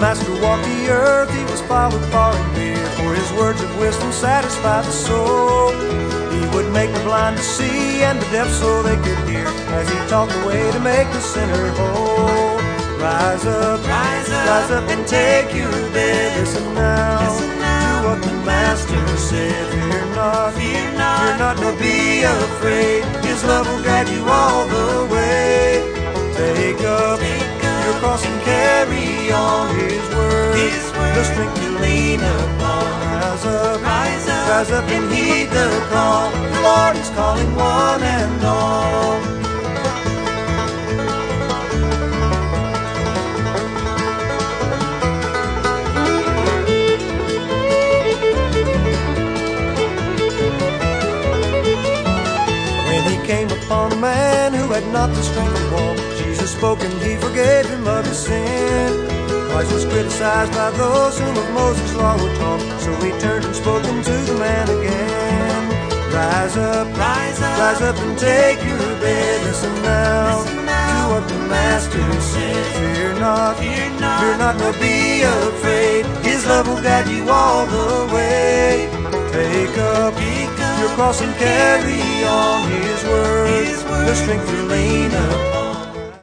Master walked the earth, he was followed far and near, for his words of wisdom satisfy the soul. He would make the blind to see and the deaf so they could hear, as he taught the way to make the sinner whole. Rise up, rise up and take your bed. Listen now, to what the Master said. Fear not, nor be afraid. His love will guide you all the way. Take up your cross and carry on His word, the strength to lean upon. Rise up and heed the call. The Lord is calling one and all. When He came upon a man who had not the strength to walk, Jesus spoke and He forgave him of his sin. Christ was criticized by those whom of Moses' law were taught, so He turned and spoke unto the man again. Rise up and take your bed. Listen now, to what the Master said. Fear not, nor be afraid. His love will guide you all the way. Take up your cross and carry on His word, the strength to lean upon.